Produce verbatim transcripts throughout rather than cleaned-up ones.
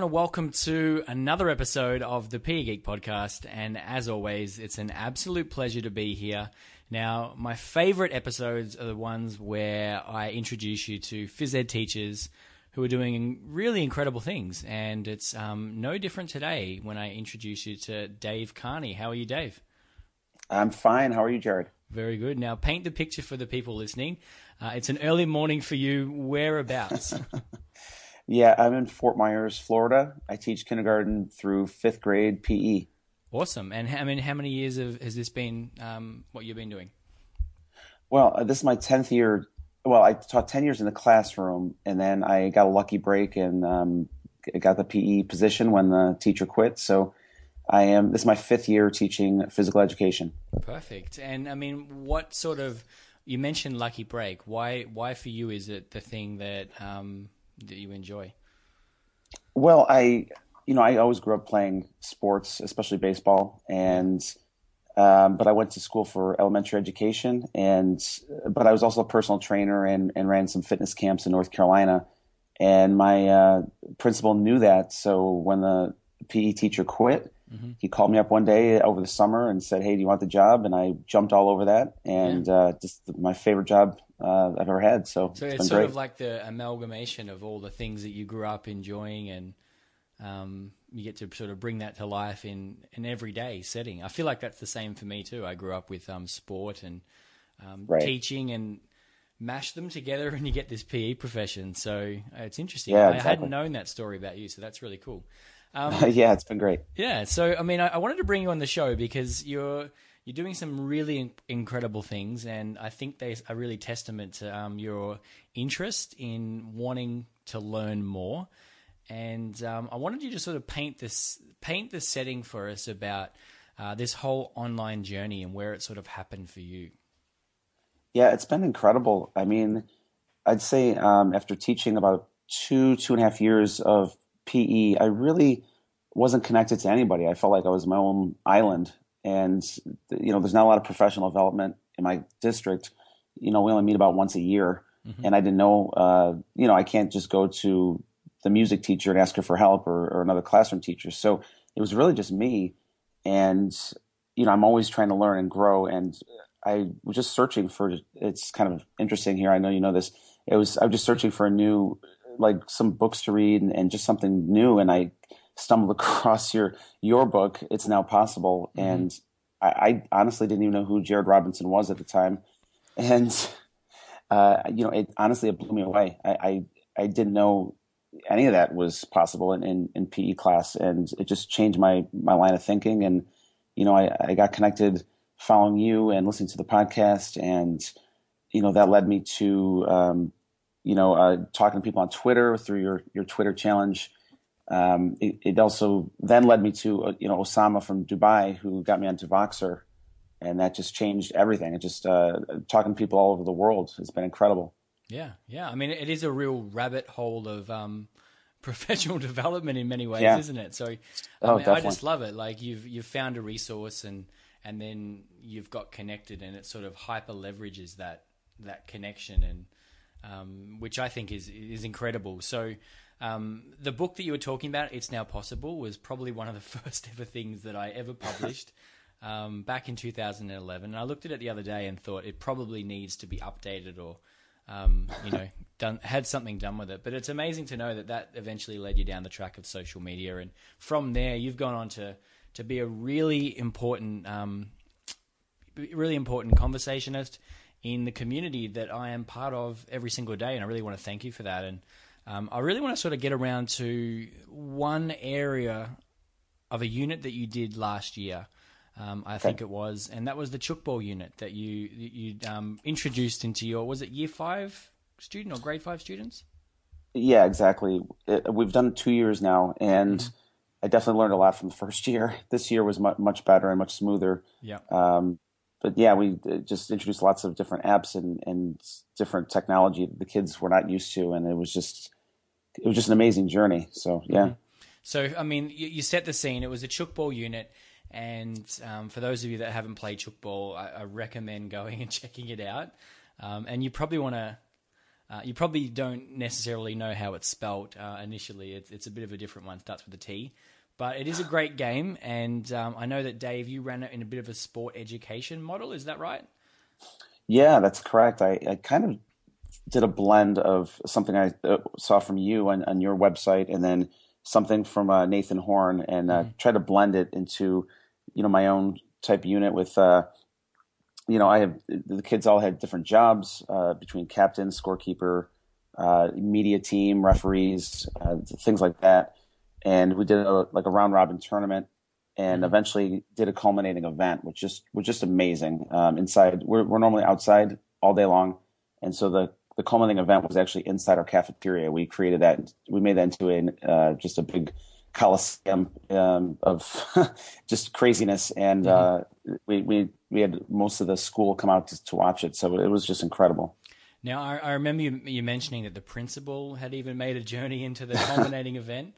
everyone. Welcome to another episode of the P E Geek podcast. And as always, it's an absolute pleasure to be here. Now, my favorite episodes are the ones where I introduce you to phys ed teachers who are doing really incredible things. And it's um, no different today when I introduce you to Dave Carney. How are you, Dave? I'm fine. How are you, Jared? Very good. Now, paint the picture for the people listening. Uh, it's an early morning for you. Whereabouts? Yeah, I'm in Fort Myers, Florida. I teach kindergarten through fifth grade P E. Awesome. And I mean, how many years of, has this been um, what you've been doing? Well, uh, this is my tenth year. Well, I taught ten years in the classroom, and then I got a lucky break and um, got the P E position when the teacher quit. So I am. This is my fifth year teaching physical education. Perfect. And I mean, what sort of, you mentioned lucky break. Why, why for you is it the thing that um, that you enjoy? Well, I, you know, I always grew up playing sports, especially baseball, and um, but I went to school for elementary education, and but I was also a personal trainer and, and ran some fitness camps in North Carolina, and my uh, principal knew that. So when the P E teacher quit, mm-hmm. he called me up one day over the summer and said, "Hey, do you want the job?" And I jumped all over that, and yeah. uh, just my favorite job uh, I've ever had. So, so it's, it's been sort great. of like the amalgamation of all the things that you grew up enjoying, and um, you get to sort of bring that to life in an everyday setting. I feel like that's the same for me too. I grew up with um, sport and um, right. teaching, and mash them together, and you get this P E profession. So uh, it's interesting. Yeah, I exactly. hadn't known that story about you, so that's really cool. Um, yeah, it's been great. Yeah, so I mean, I, I wanted to bring you on the show because you're you're doing some really in- incredible things, and I think they are really testament to um, your interest in wanting to learn more. And um, I wanted you to sort of paint this paint the setting for us about uh, this whole online journey and where it sort of happened for you. Yeah, it's been incredible. I mean, I'd say um, after teaching about two two and a half years of P E, I really wasn't connected to anybody. I felt like I was my own island. And, you know, there's not a lot of professional development in my district. You know, we only meet about once a year. Mm-hmm. And I didn't know, uh, you know, I can't just go to the music teacher and ask her for help or, or another classroom teacher. So it was really just me. And, you know, I'm always trying to learn and grow. And I was just searching for, it's kind of interesting here. I know you know this. It was, I was just searching for a new, like some books to read and, and just something new. And I stumbled across your, your book, It's Now Possible. Mm-hmm. And I, I honestly didn't even know who Jared Robinson was at the time. And, uh, you know, it honestly, it blew me away. I, I, I didn't know any of that was possible in, in, in P E class. And it just changed my, my line of thinking. And, you know, I, I got connected following you and listening to the podcast. And, you know, that led me to, um, you know, uh, talking to people on Twitter through your, your Twitter challenge. Um, it, it also then led me to, uh, you know, Osama from Dubai, who got me onto Voxer, and that just changed everything. It just, uh, talking to people all over the world has been incredible. Yeah. Yeah. I mean, it is a real rabbit hole of, um, professional development in many ways, yeah. isn't it? So, I oh, mean, I just love it. Like you've, you've found a resource and, and then you've got connected, and it sort of hyper leverages that, that connection, and, um, which I think is, is incredible. So, Um, the book that you were talking about, It's Now Possible, was probably one of the first ever things that I ever published um, back in two thousand eleven. And I looked at it the other day and thought it probably needs to be updated or, um, you know, done had something done with it. But it's amazing to know that that eventually led you down the track of social media. And from there, you've gone on to, to be a really important, um, really important conversationist in the community that I am part of every single day. And I really want to thank you for that. And Um, I really want to sort of get around to one area of a unit that you did last year, um, I think it was, and that was the Chukball unit that you you um, introduced into your, was it year five student or grade five students? Yeah, exactly. It, we've done it two years now, and mm-hmm. I definitely learned a lot from the first year. This year was mu- much better and much smoother. Yeah. Um, but yeah, we just introduced lots of different apps and, and different technology that the kids were not used to, and it was just it was just an amazing journey. So yeah. Mm-hmm. So I mean, you, you set the scene. It was a Chukball unit, and um, for those of you that haven't played Chukball, I, I recommend going and checking it out. Um, and you probably want to Uh, you probably don't necessarily know how it's spelt uh, initially. It's, it's a bit of a different one. It starts with a T. But it is a great game, and um, I know that, Dave, you ran it in a bit of a sport education model. Is that right? Yeah, that's correct. I, I kind of did a blend of something I uh, saw from you on, on your website, and then something from uh, Nathan Horn, and uh, Mm-hmm. try to blend it into, you know, my own type unit with, uh, you know, I have the kids all had different jobs uh, between captain, scorekeeper, uh, media team, referees, uh, things like that. And we did a, like a round robin tournament, and Mm-hmm. eventually did a culminating event, which just was just amazing. Um, inside, we're we're normally outside all day long, and so the the culminating event was actually inside our cafeteria. We created that. We made that into a uh, just a big coliseum um, of just craziness, and Mm-hmm. uh, we we we had most of the school come out to, to watch it. So it was just incredible. Now, I, I remember you, you mentioning that the principal had even made a journey into the culminating event.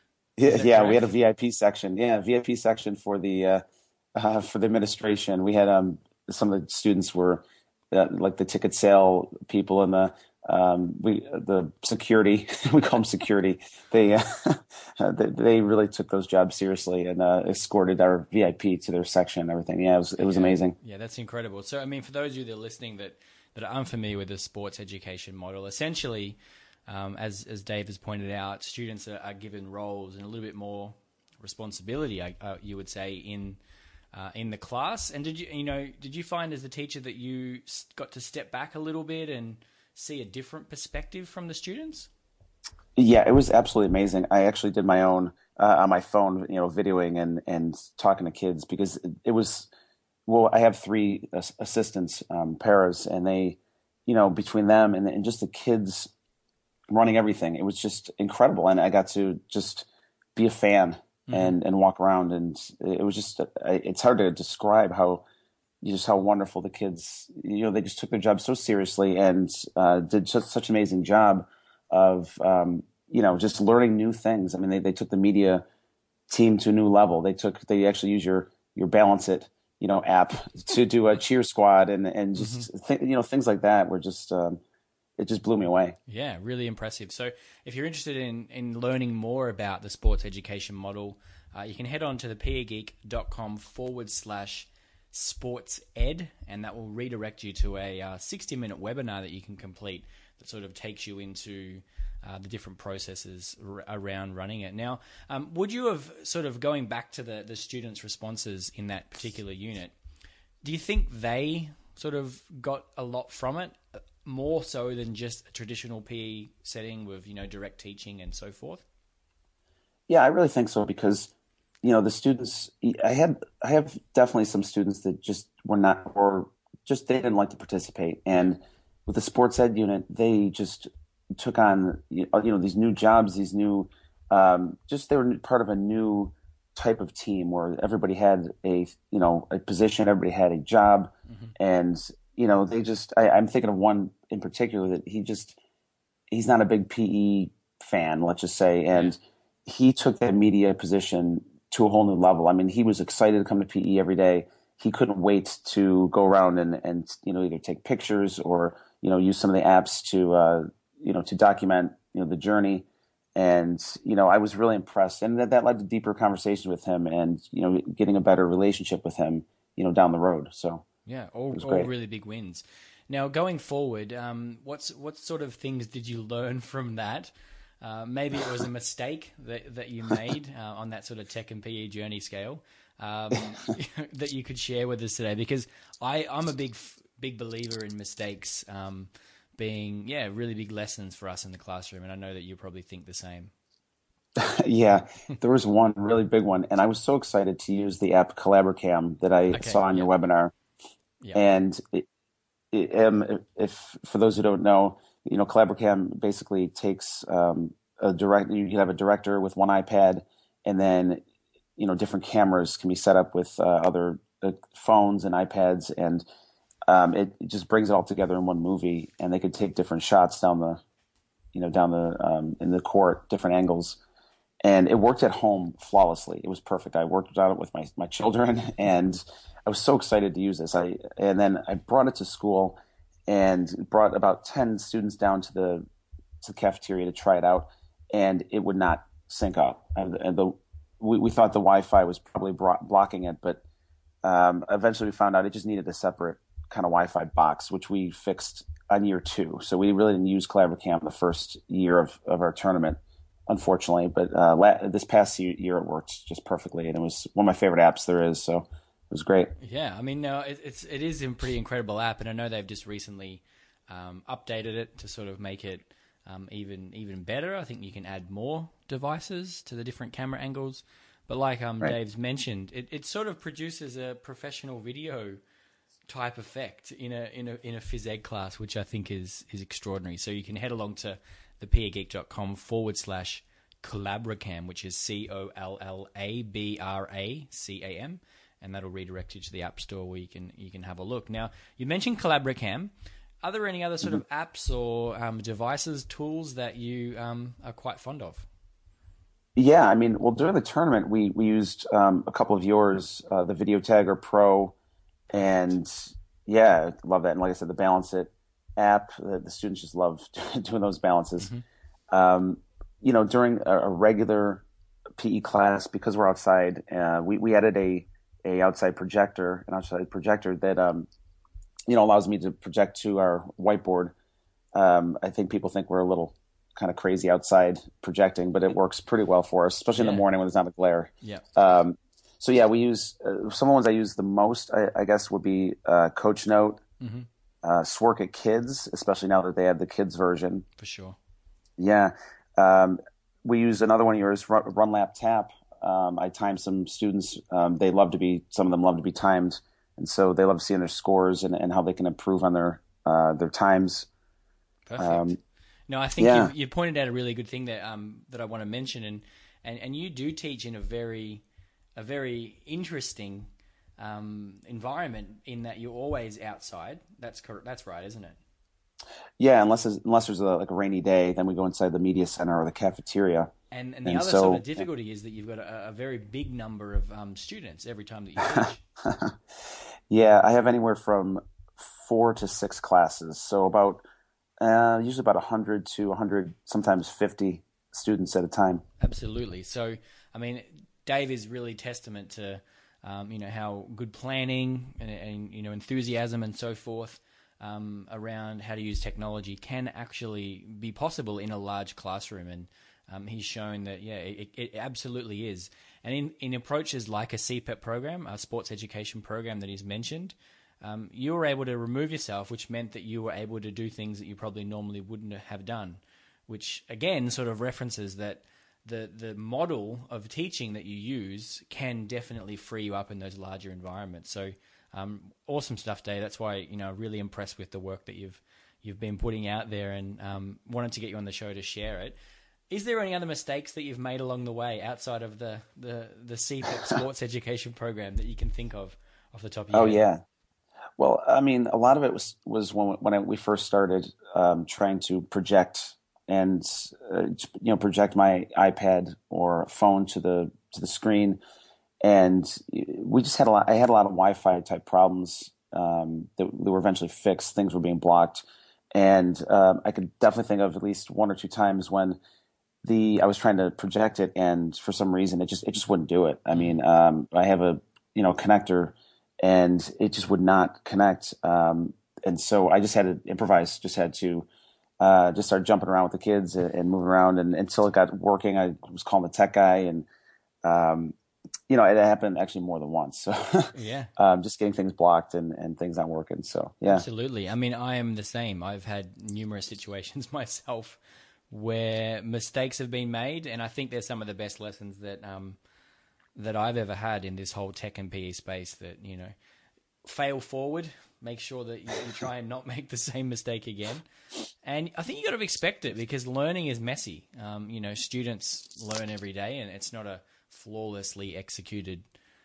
Is Yeah, that yeah, we had a correct? V I P section. Yeah, V I P section for the uh, uh, for the administration. We had um, some of the students were uh, like the ticket sale people and the um, we the security. We call them security. They, uh, they they really took those jobs seriously and uh, escorted our V I P to their section and everything. Yeah, it was it was Yeah, amazing. yeah, that's incredible. So, I mean, for those of you that are listening that, that are unfamiliar with the sports education model, essentially, um, as as Dave has pointed out, students are, are given roles and a little bit more responsibility, I- uh, you would say, in uh, in the class. And did you, you know, did you find as the teacher that you s- got to step back a little bit and see a different perspective from the students? Yeah, it was absolutely amazing. I actually did my own uh, on my phone, you know, videoing and and talking to kids because it, it was well, I have three as- assistants, um, paras, and they, you know, between them and, and just the kids running everything, it was just incredible. And I got to just be a fan Mm-hmm. and and walk around, and it was just, it's hard to describe how just how wonderful the kids, you know, they just took their job so seriously and uh, did just such an amazing job of, um, you know, just learning new things. I mean, they, they took the media team to a new level. They took they actually use your your Balance It, you know, app to do a cheer squad and and Mm-hmm. just th- you know, things like that were just um, it just blew me away. Yeah, really impressive. So, if you're interested in, in learning more about the sports education model, uh, you can head on to the peergeek.com forward slash sports ed, and that will redirect you to a uh, sixty minute webinar that you can complete that sort of takes you into uh, the different processes r- around running it. Now, um, would you have sort of going back to the, the students' responses in that particular unit, do you think they sort of got a lot from it, more so than just a traditional P E setting with, you know, direct teaching and so forth? Yeah, I really think so because you know the students. I had I have definitely some students that just were not or just they didn't like to participate, Yeah. and with the sports ed unit, they just took on you know these new jobs, these new um, just they were part of a new type of team where everybody had a you know a position, everybody had a job, Hmm. and you know they just I, I'm thinking of one in particular that he just he's not a big P E fan, let's just say, Yeah. and he took that media position to a whole new level. I mean, he was excited to come to P E every day. He couldn't wait to go around and, and you know either take pictures or you know use some of the apps to uh, you know to document you know the journey. And you know I was really impressed, and that, that led to deeper conversations with him, and you know getting a better relationship with him you know down the road. So Yeah, it all was all great. really big wins. Now, going forward, um, what's what sort of things did you learn from that? Uh, maybe it was a mistake that that you made uh, on that sort of tech and P E journey scale um, that you could share with us today. Because I I'm a big f- big believer in mistakes um, being yeah really big lessons for us in the classroom, and I know that you probably think the same. Yeah, there was one really big one, and I was so excited to use the app Collaboracam that I Okay. saw on your Yep. webinar. Yep. And it, it, um, if for those who don't know, you know, Collaboracam basically takes um, a direct. You can have a director with one iPad, and then you know different cameras can be set up with uh, other uh, phones and iPads, and um, it, it just brings it all together in one movie. And they could take different shots down the you know down the um, in the court, different angles, and it worked at home flawlessly. It was perfect. I worked on it with my my children, and I was so excited to use this. I and then I brought it to school, and brought about ten students down to the to the cafeteria to try it out, and it would not sync up. And, and the we, we thought the Wi-Fi was probably bro- blocking it, but um, eventually we found out it just needed a separate kind of Wi-Fi box, which we fixed on year two. So we really didn't use CollaboraCam the first year of, of our tournament, unfortunately. But uh, la- this past year it worked just perfectly, and it was one of my favorite apps there is. So it was great. Yeah, I mean, no, it, it's it is a pretty incredible app, and I know they've just recently um, updated it to sort of make it um, even even better. I think you can add more devices to the different camera angles. But like um, Right. Dave's mentioned, it, it sort of produces a professional video type effect in a in a in a phys ed class, which I think is is extraordinary. So you can head along to thepeergeek.com forward slash CollabraCam, which is C O L L A B R A C A M, and that'll redirect you to the App Store where you can you can have a look. Now, you mentioned CollabraCam. Are there any other sort of apps or um, devices, tools that you um, are quite fond of? Yeah, I mean, well, during the tournament, we we used um, a couple of yours, uh, the Video Tagger Pro, and yeah, love that. And like I said, the Balance It app, the, the students just love doing those balances. Mm-hmm. Um, you know, during a, a regular P E class, because we're outside, uh, we we added a a outside projector, an outside projector that um, you know allows me to project to our whiteboard. Um, I think people think we're a little kind of crazy outside projecting, but it works pretty well for us, especially Yeah. in the morning when there's not a glare. Yeah. Um, so yeah, we use uh, some of the ones I use the most, I, I guess, would be uh, Coach Note, Mm-hmm. uh, Swork Kids, especially now that they have the kids version. For sure. Yeah, um, we use another one of yours, Run, Run Lap Tap. Um, I time some students. Um, they love to be. Some of them love to be timed, and so they love seeing their scores and, and how they can improve on their uh, their times. Perfect. Um, No, I think yeah. you you pointed out a really good thing that um that I want to mention, and, and, and you do teach in a very a very interesting um, environment in that you're always outside. That's correct. That's right, isn't it? Yeah, unless there's, unless there's a, like a rainy day, then we go inside the media center or the cafeteria. And and the And other so, sort of difficulty is that you've got a, a very big number of um, students every time that you teach. yeah, I have anywhere from four to six classes, so about uh, usually about a hundred to a hundred, sometimes fifty students at a time. Absolutely. So, I mean, Dave is really testament to, um, you know, how good planning and, and, you know, enthusiasm and so forth um, around how to use technology can actually be possible in a large classroom. And um, he's shown that, yeah, it, it absolutely is. And in, in approaches like a C P E P program, a sports education program that he's mentioned, um, you were able to remove yourself, which meant that you were able to do things that you probably normally wouldn't have done, which again sort of references that the the model of teaching that you use can definitely free you up in those larger environments. So um, awesome stuff, Dave. That's why, you know, really impressed with the work that you've you've been putting out there, and um, wanted to get you on the show to share it. Is there any other mistakes that you've made along the way outside of the the, the C P E P sports education program that you can think of off the top of your Oh head? yeah. Well, I mean, a lot of it was was when when I, we first started um, trying to project and uh, you know project my iPad or phone to the to the screen, and we just had a lot. I had a lot of Wi-Fi type problems um, that, that were eventually fixed. Things were being blocked, and um, I could definitely think of at least one or two times when the I was trying to project it, and for some reason it just it just wouldn't do it. I mean, um, I have a you know connector, and it just would not connect. Um, and so I just had to improvise. Just had to uh, just start jumping around with the kids and, and moving around, and until it got working, I was calling the tech guy, and um, you know it happened actually more than once. So Yeah. um, just getting things blocked and, and things not working. So yeah, Absolutely. I mean, I am the same. I've had numerous situations myself where mistakes have been made, and I think they're some of the best lessons that um, that I've ever had in this whole tech and P E space. That, you know, fail forward, make sure that you, you try and not make the same mistake again. And I think you got to expect it, because learning is messy. Um, you know, students learn every day, and it's not a flawlessly executed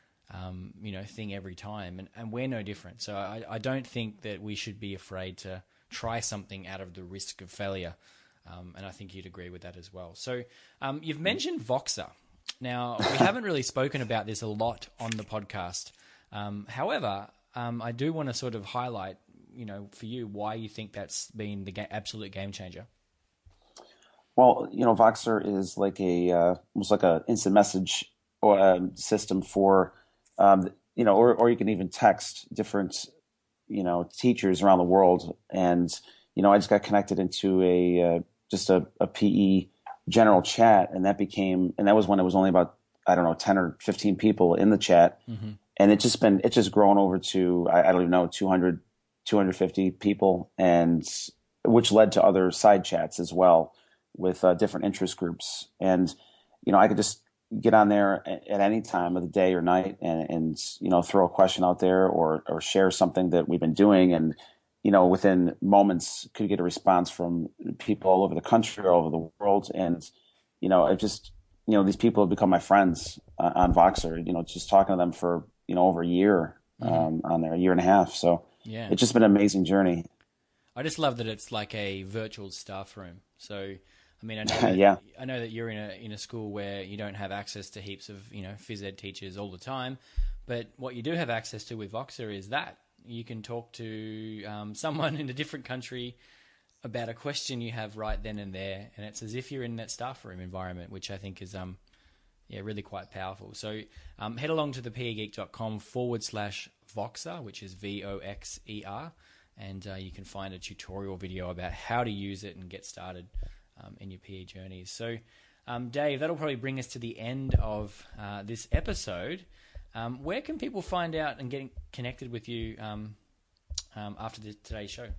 um, you know, thing every time, and, and we're no different. So I, I don't think that we should be afraid to try something out of the risk of failure, um, and I think you'd agree with that as well. So um, you've mentioned Voxer. Now, we haven't really spoken about this a lot on the podcast. Um, however, um, I do want to sort of highlight, you know, for you, why you think that's been the ga- absolute game changer. Well, you know, Voxer is like a uh, almost like a instant message or um, system for um, you know, or or you can even text different you know teachers around the world, and you know, I just got connected into a uh, just a, a P E general chat, and that became and that was when it was only about I don't know ten or fifteen people in the chat, Mm-hmm. and it just been it's just grown over to I, I don't even know two hundred, two hundred fifty people, and which led to other side chats as well with uh, different interest groups. And you know, I could just get on there at, at any time of the day or night, and, and you know, throw a question out there or or share something that we've been doing, and you know, within moments could get a response from people all over the country, all over the world, and you know, it just you know, these people have become my friends uh, on Voxer. You know, just talking to them for you know over a year Mm-hmm. um, on there, a year and a half. So Yeah. it's just been an amazing journey. I just love that it's like a virtual staff room. So, I mean, I know that, Yeah. I know that you're in a in a school where you don't have access to heaps of you know phys ed teachers all the time, but what you do have access to with Voxer is that you can talk to um, someone in a different country about a question you have right then and there, and it's as if you're in that staff room environment, which I think is um yeah really quite powerful. So um, head along to thepegeek.com forward slash Voxer, which is V O X E R. And uh, you can find a tutorial video about how to use it and get started um, in your P E journeys. So, um, Dave, that'll probably bring us to the end of uh, this episode. Um, where can people find out and get connected with you um, um, after the, today's show?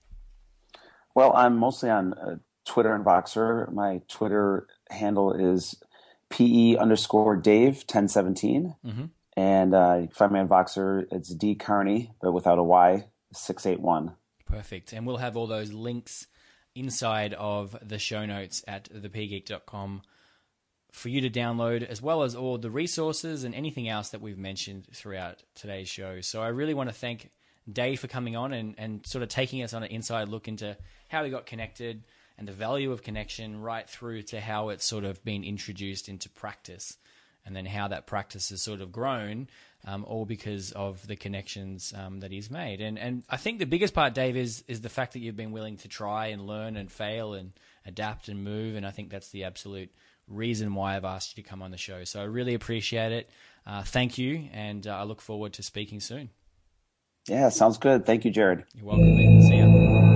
Well, I'm mostly on uh, Twitter and Voxer. My Twitter handle is P E underscore Dave ten seventeen. Mm-hmm. And uh, you can find me on Voxer. It's D Carney, but without a Y, six eight one. Perfect. And we'll have all those links inside of the show notes at the p geek dot com for you to download, as well as all the resources and anything else that we've mentioned throughout today's show. So I really want to thank Dave for coming on and, and sort of taking us on an inside look into how we got connected and the value of connection right through to how it's sort of been introduced into practice, and then how that practice has sort of grown, um, all because of the connections um, that he's made. And and I think the biggest part, Dave, is is the fact that you've been willing to try and learn and fail and adapt and move. And I think that's the absolute reason why I've asked you to come on the show. So I really appreciate it. Uh, thank you, and uh, I look forward to speaking soon. Yeah, sounds good. Thank you, Jared. You're welcome, man. See ya.